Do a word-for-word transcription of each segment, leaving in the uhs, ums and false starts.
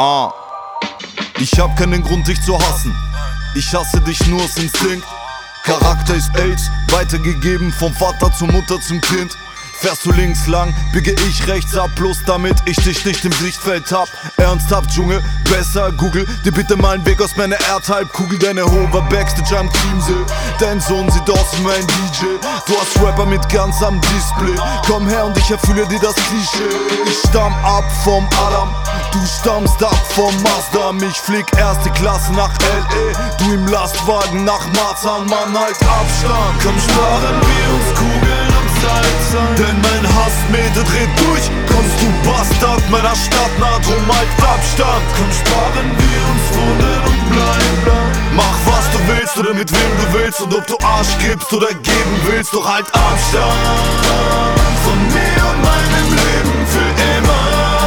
Ah, ich hab keinen Grund, dich zu hassen. Ich hasse dich nur aus Instinkt. Charakter ist AIDS, weitergegeben vom Vater zur Mutter zum Kind. Fährst du links lang, biege ich rechts ab, bloß damit ich dich nicht im Sichtfeld hab. Ernsthaft, Junge, besser Google dir bitte mal einen Weg aus meiner Erdhalbkugel. Deine Hover Backstage am Chiemsee, dein Sohn sieht aus wie mein D J. Du hast Rapper mit ganz am Display, komm her und ich erfülle dir das Klischee. Ich stamm ab vom Adam, du stammst ab vom Mazda. Ich flieg erste Klasse nach L A, du im Lastwagen nach Marzahn. Mann, halt Abstand, komm sparen wir uns Kugeln und Salz, denn mein Hassmeter dreht durch. Kommst du Bastard meiner Stadt nah, drum halt Abstand. Komm sparen wir uns Wunden und bleib. Mach was du willst oder mit wem du willst, und ob du Arsch gibst oder geben willst, doch halt Abstand von mir und meinem Leben für immer.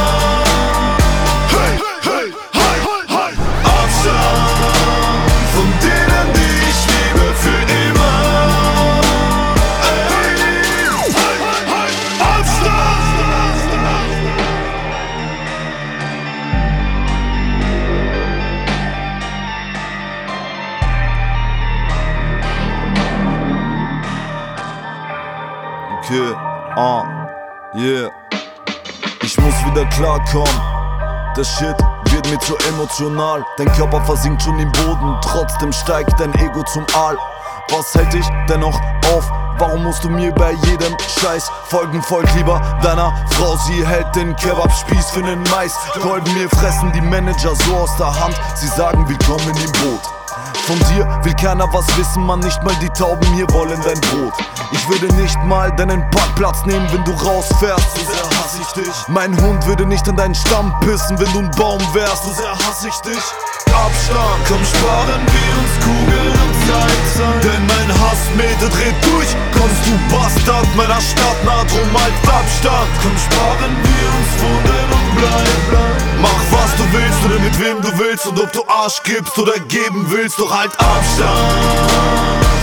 Hey, hey, hey, hey. Abstand von denen, die ich liebe, für immer. Hey, hey, hey. Abstand. Okay, ah, yeah. Ich muss wieder klarkommen. Der Shit wird mir zu emotional. Dein Körper versinkt schon im Boden, trotzdem steigt dein Ego zum Aal. Was hält dich dennoch auf? Warum musst du mir bei jedem Scheiß folgen? Folg lieber deiner Frau, sie hält den Kebabspieß für nen Mais. Kolben mir fressen die Manager so aus der Hand, sie sagen willkommen im Boot. Von dir will keiner was wissen, man, nicht mal die Tauben hier wollen dein Brot. Ich würde nicht mal deinen Parkplatz nehmen, wenn du rausfährst, so sehr hasse ich dich. Mein Hund würde nicht an deinen Stamm pissen, wenn du ein Baum wärst, so sehr hasse ich dich. Abstand, komm sparen wir uns Kugeln und Salz, denn mein Hassmeter dreht durch. Kommst du Bastard meiner Stadt nah, drum halt Abstand. Komm sparen wir uns Wunden und bleib. Mach was du willst oder mit wem du willst, und ob du Arsch gibst oder geben willst, doch halt Abstand